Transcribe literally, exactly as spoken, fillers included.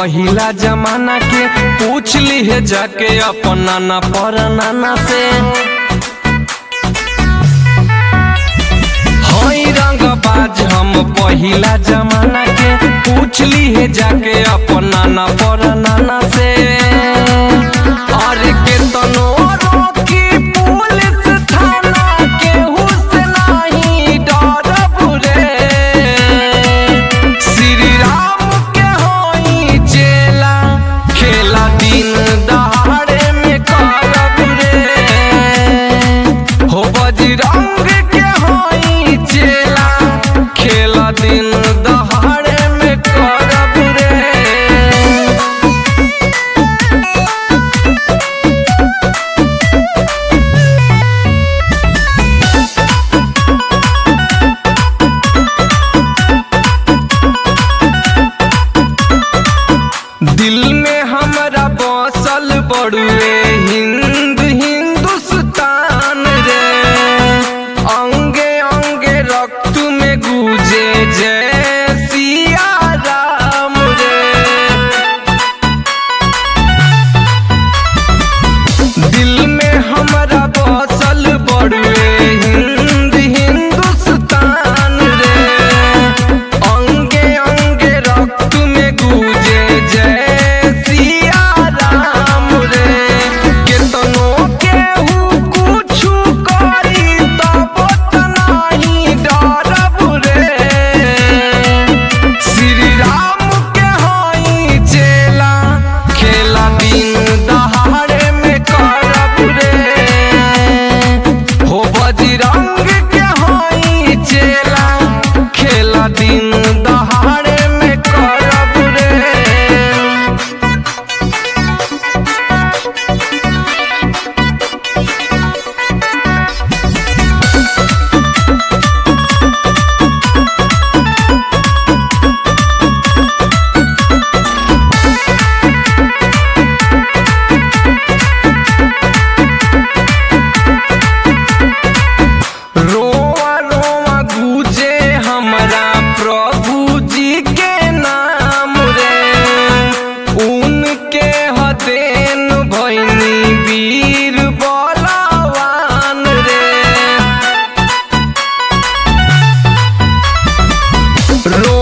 पहिला जमाना के पूछ ली है जाके अपना ना पर नाना से। हई रंगबाज हम पहिला जमाना के पूछ ली है जाके अपना ना पर नाना से। और के तनो रोकी पुलिस थाना केहू से नहीं डरब रे। श्री राम के होई चेला खेला दिन दहाड़े में करब रे। हो बजरंग के होई चेला खेला दिन दहाड़े में करब रे। दिल में हमरा बसल बड़ुए हिंद हिंदुस्तान रे। अंगे अंगे रक्त में गूंजे जय सिया राम रे। दिल में हमरा बसल बड़ुए हिंद हिंदुस्तान रे। अंगे अंगे रक्त में गूंजे जय सिया राम रे। केतनो केहू कुछु करी तब त नाही डरब रे। श्री राम के होई चेला खेला दिन दहाड़े में करब रे। हो बजरंग के होई चेला खेला दिन दहाड़े में करब रे। रोआ रोआ गूंजे हमरा प्रभु जी के नाम रे। उनके हदेन भैनी वीर बलवान रे। रो